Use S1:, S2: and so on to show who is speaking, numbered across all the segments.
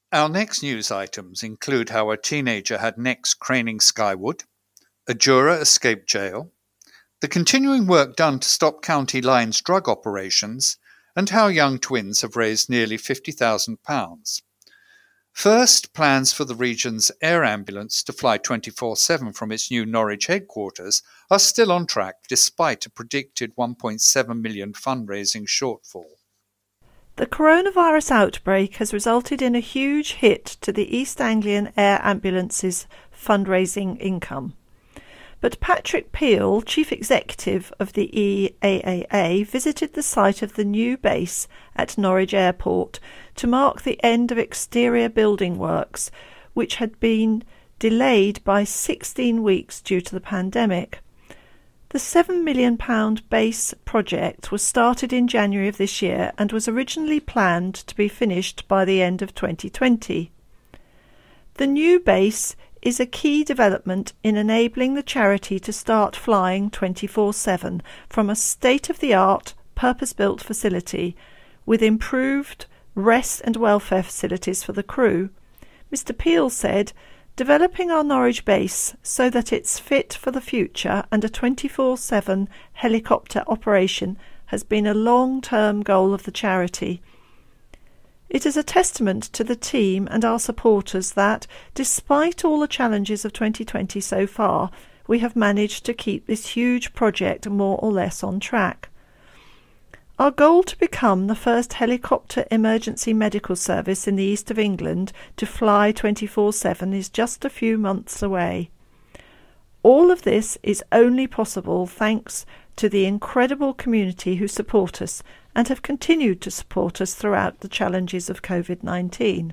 S1: Our next news items include how a teenager had necks craning skyward, a juror escaped jail, the continuing work done to stop County Line's drug operations, and how young twins have raised nearly £50,000. First, plans for the region's air ambulance to fly 24/7 from its new Norwich headquarters are still on track despite a predicted £1.7 million fundraising shortfall.
S2: The coronavirus outbreak has resulted in a huge hit to the East Anglian Air Ambulance's fundraising income. But Patrick Peel, Chief Executive of the EAAA, visited the site of the new base at Norwich Airport to mark the end of exterior building works, which had been delayed by 16 weeks due to the pandemic. The £7 million base project was started in January of this year and was originally planned to be finished by the end of 2020. The new base is a key development in enabling the charity to start flying 24/7 from a state-of-the-art, purpose-built facility with improved rest and welfare facilities for the crew. Mr. Peel said, "Developing our Norwich base so that it's fit for the future and a 24/7 helicopter operation has been a long-term goal of the charity. It is a testament to the team and our supporters that, despite all the challenges of 2020 so far, we have managed to keep this huge project more or less on track. Our goal to become the first helicopter emergency medical service in the east of England to fly 24/7 is just a few months away. All of this is only possible thanks to the incredible community who support us and have continued to support us throughout the challenges of COVID-19.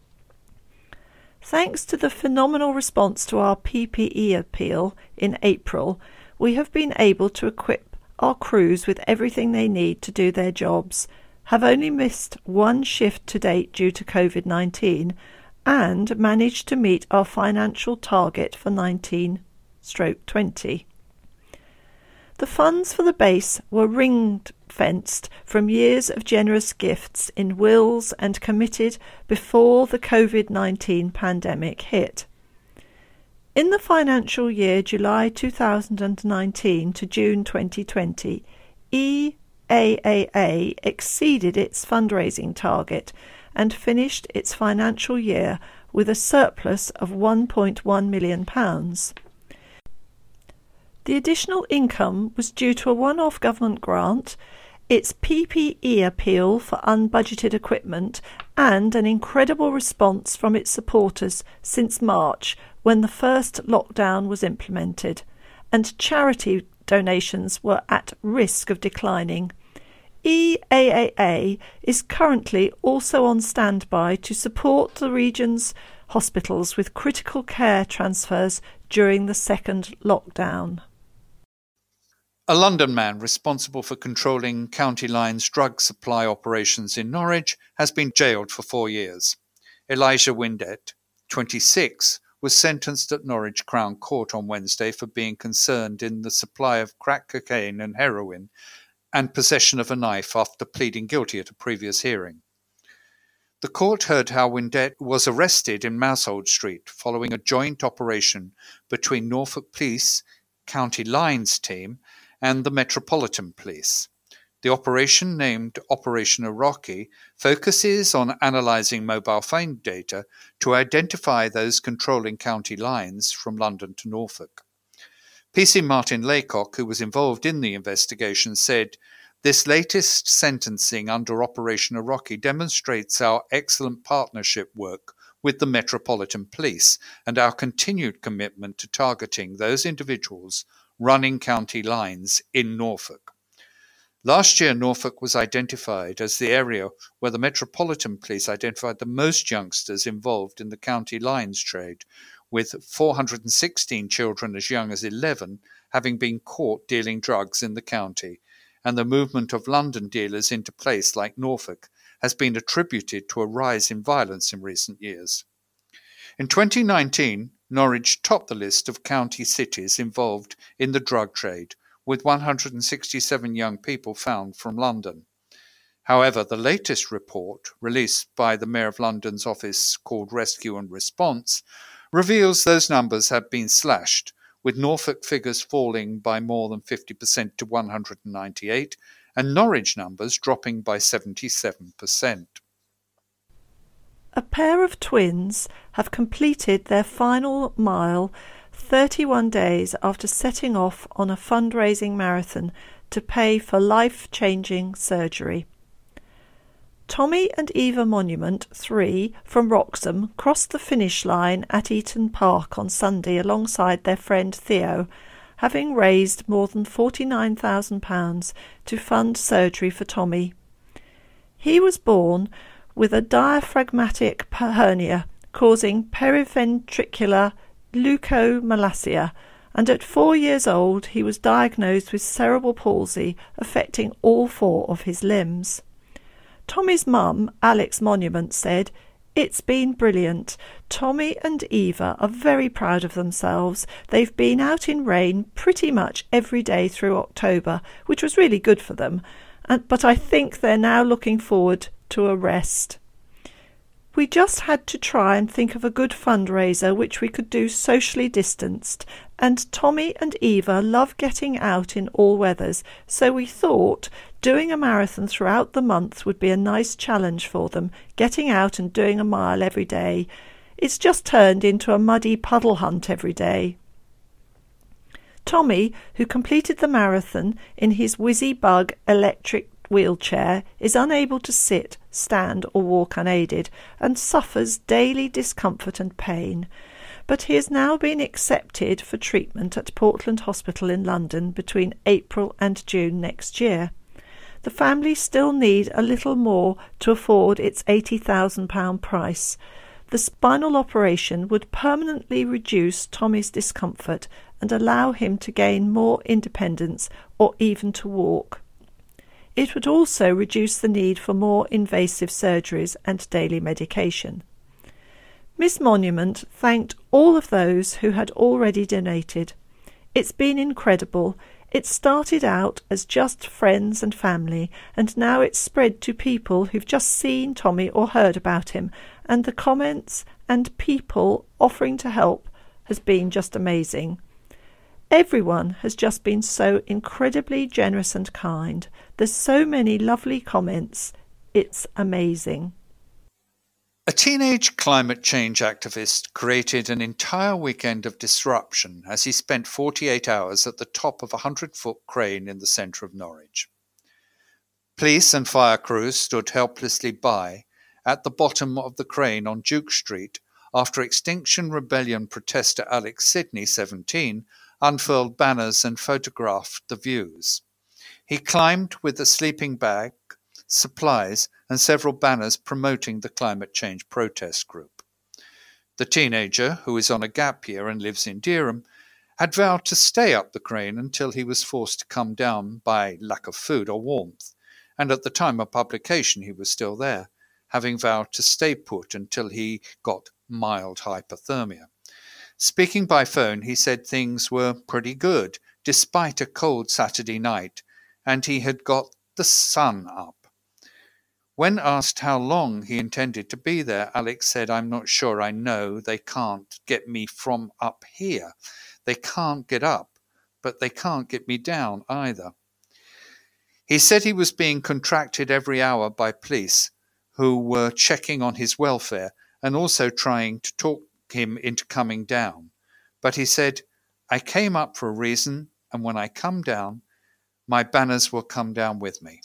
S2: Thanks to the phenomenal response to our PPE appeal in April, we have been able to equip our crews with everything they need to do their jobs, have only missed one shift to date due to COVID-19, and managed to meet our financial target for 19/20. The funds for the base were ring-fenced from years of generous gifts in wills and committed before the COVID-19 pandemic hit. In the financial year July 2019 to June 2020, EAAA exceeded its fundraising target and finished its financial year with a surplus of £1.1 million. The additional income was due to a one-off government grant, its PPE appeal for unbudgeted equipment, and an incredible response from its supporters since March, when the first lockdown was implemented, and charity donations were at risk of declining. EAAA is currently also on standby to support the region's hospitals with critical care transfers during the second lockdown.
S1: A London man responsible for controlling County Line's drug supply operations in Norwich has been jailed for 4 years. Elijah Windet, 26, was sentenced at Norwich Crown Court on Wednesday for being concerned in the supply of crack cocaine and heroin and possession of a knife after pleading guilty at a previous hearing. The court heard how Windet was arrested in Moushold Street following a joint operation between Norfolk Police, County Line's team, and the Metropolitan Police. The operation, named Operation Iraqi, focuses on analysing mobile phone data to identify those controlling county lines from London to Norfolk. PC Martin Laycock, who was involved in the investigation, said, "This latest sentencing under Operation Iraqi demonstrates our excellent partnership work with the Metropolitan Police and our continued commitment to targeting those individuals running county lines in Norfolk." Last year, Norfolk was identified as the area where the Metropolitan Police identified the most youngsters involved in the county lines trade, with 416 children as young as 11 having been caught dealing drugs in the county, and the movement of London dealers into places like Norfolk has been attributed to a rise in violence in recent years. In 2019, Norwich topped the list of county cities involved in the drug trade, with 167 young people found from London. However, the latest report, released by the Mayor of London's office called Rescue and Response, reveals those numbers have been slashed, with Norfolk figures falling by more than 50% to 198, and Norwich numbers dropping by 77%.
S2: A pair of twins have completed their final mile 31 days after setting off on a fundraising marathon to pay for life-changing surgery. Tommy and Eva Monument, 3, from Wroxham, crossed the finish line at Eaton Park on Sunday alongside their friend Theo, having raised more than £49,000 to fund surgery for Tommy. He was born with a diaphragmatic hernia causing periventricular leukomalacia, and at 4 years old he was diagnosed with cerebral palsy affecting all 4 of his limbs. Tommy's mum, Alex Monument, said, "It's been brilliant. Tommy and Eva are very proud of themselves. They've been out in rain pretty much every day through October, which was really good for them, but I think they're now looking forward to a rest. We just had to try and think of a good fundraiser which we could do socially distanced, and Tommy and Eva love getting out in all weathers, so we thought doing a marathon throughout the month would be a nice challenge for them, getting out and doing a mile every day. It's just turned into a muddy puddle hunt every day." Tommy, who completed the marathon in his Whizzy Bug electric wheelchair, is unable to sit, stand or walk unaided and suffers daily discomfort and pain, but he has now been accepted for treatment at Portland Hospital in London between April and June next year. The family still need a little more to afford its £80,000 price. The spinal operation would permanently reduce Tommy's discomfort and allow him to gain more independence or even to walk. It would also reduce the need for more invasive surgeries and daily medication. Miss Monument thanked all of those who had already donated. "It's been incredible. It started out as just friends and family, and now it's spread to people who've just seen Tommy or heard about him, and the comments and people offering to help has been just amazing. Everyone has just been so incredibly generous and kind. There's so many lovely comments. It's amazing."
S1: A teenage climate change activist created an entire weekend of disruption as he spent 48 hours at the top of a 100-foot crane in the centre of Norwich. Police and fire crews stood helplessly by at the bottom of the crane on Duke Street after Extinction Rebellion protester Alex Sidney, 17, unfurled banners and photographed the views. He climbed with a sleeping bag, supplies, and several banners promoting the climate change protest group. The teenager, who is on a gap year and lives in Dereham, had vowed to stay up the crane until he was forced to come down by lack of food or warmth, and at the time of publication he was still there, having vowed to stay put until he got mild hypothermia. Speaking by phone, he said things were pretty good, despite a cold Saturday night, and he had got the sun up. When asked how long he intended to be there, Alex said, "I'm not sure I know. They can't get me from up here. They can't get up, but they can't get me down either." He said he was being contracted every hour by police who were checking on his welfare and also trying to talk him into coming down. But he said, "I came up for a reason, and when I come down, my banners will come down with me."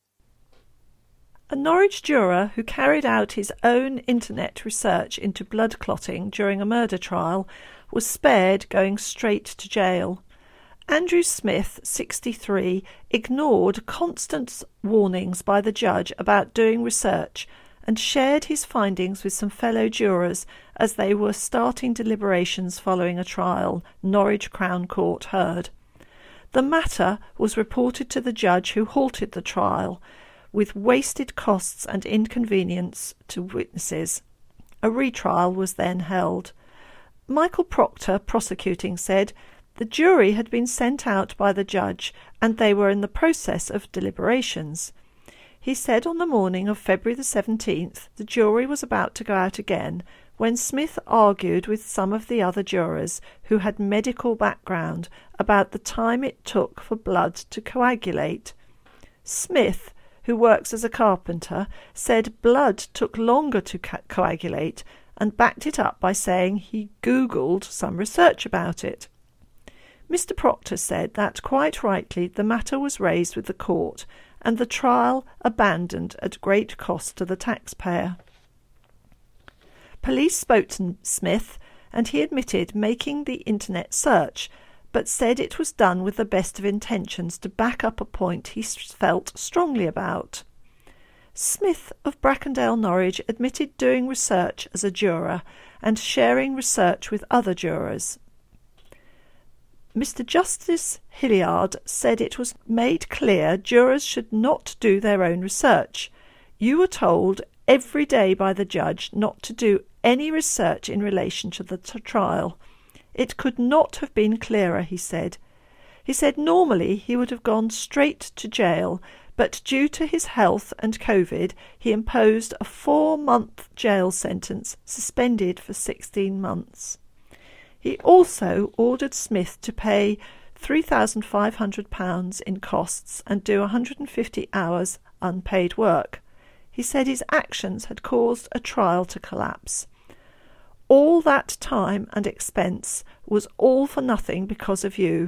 S2: A Norwich juror who carried out his own internet research into blood clotting during a murder trial was spared going straight to jail. Andrew Smith, 63, ignored constant warnings by the judge about doing research and shared his findings with some fellow jurors as they were starting deliberations following a trial Norwich Crown Court heard. The matter was reported to the judge who halted the trial, with wasted costs and inconvenience to witnesses. A retrial was then held. Michael Proctor, prosecuting, said the jury had been sent out by the judge and they were in the process of deliberations. He said on the morning of February the 17th the jury was about to go out again when Smith argued with some of the other jurors who had medical background about the time it took for blood to coagulate. Smith, who works as a carpenter, said blood took longer to coagulate and backed it up by saying he Googled some research about it. Mr. Proctor said that, quite rightly, the matter was raised with the court and the trial abandoned at great cost to the taxpayer. Police spoke to Smith and he admitted making the internet search, but said it was done with the best of intentions to back up a point he felt strongly about. Smith of Brackendale, Norwich, admitted doing research as a juror and sharing research with other jurors. Mr. Justice Hilliard said it was made clear jurors should not do their own research. You were told every day by the judge not to do any research in relation to the trial. It could not have been clearer, he said. He said normally he would have gone straight to jail, but due to his health and COVID, he imposed a 4-month jail sentence, suspended for 16 months. He also ordered Smith to pay £3,500 in costs and do 150 hours unpaid work. He said his actions had caused a trial to collapse. All that time and expense was all for nothing because of you.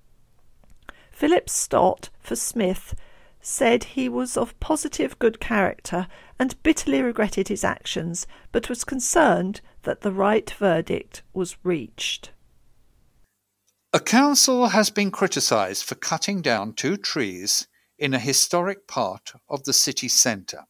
S2: Philip Stott, for Smith, said he was of positive good character and bitterly regretted his actions, but was concerned that the right verdict was reached.
S1: A council has been criticised for cutting down 2 trees in a historic part of the city centre.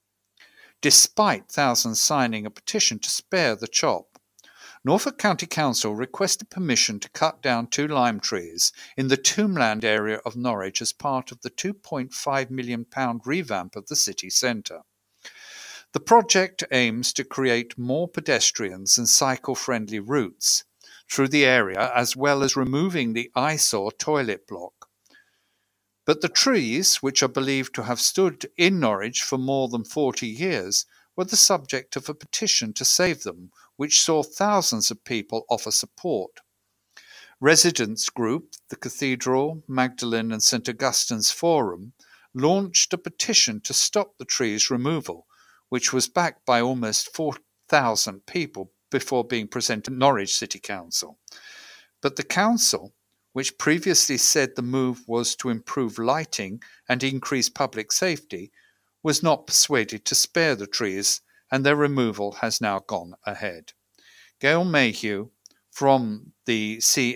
S1: Despite thousands signing a petition to spare the chop, Norfolk County Council requested permission to cut down 2 lime trees in the Tombland area of Norwich as part of the £2.5 million revamp of the city centre. The project aims to create more pedestrians and cycle-friendly routes through the area, as well as removing the eyesore toilet block. But the trees, which are believed to have stood in Norwich for more than 40 years, were the subject of a petition to save them, which saw thousands of people offer support. Residents group, the Cathedral, Magdalen and St Augustine's Forum, launched a petition to stop the trees' removal, which was backed by almost 4,000 people before being presented to Norwich City Council. But the council, which previously said the move was to improve lighting and increase public safety, was not persuaded to spare the trees, and their removal has now gone ahead. Gail Mayhew from the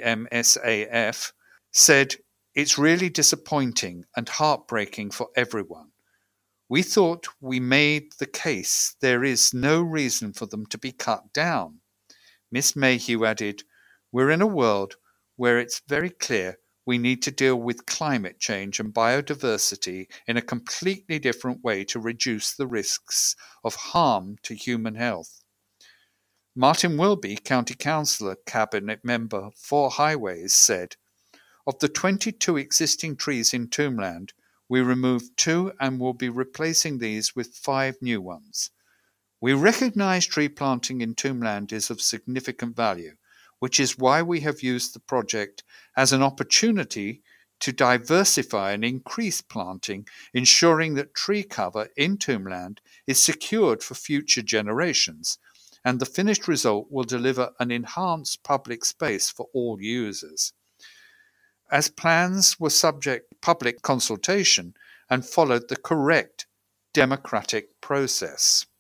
S1: CMSAF said, "It's really disappointing and heartbreaking for everyone. We thought we made the case there is no reason for them to be cut down." Miss Mayhew added, "We're in a world where it's very clear we need to deal with climate change and biodiversity in a completely different way to reduce the risks of harm to human health." Martin Wilby, County Councillor, Cabinet Member for Highways, said, "Of the 22 existing trees in Tombland, we removed 2 and will be replacing these with 5 new ones. We recognise tree planting in Tombland is of significant value, which is why we have used the project as an opportunity to diversify and increase planting, ensuring that tree cover in Tombland is secured for future generations, and the finished result will deliver an enhanced public space for all users. As plans were subject to public consultation and followed the correct democratic process."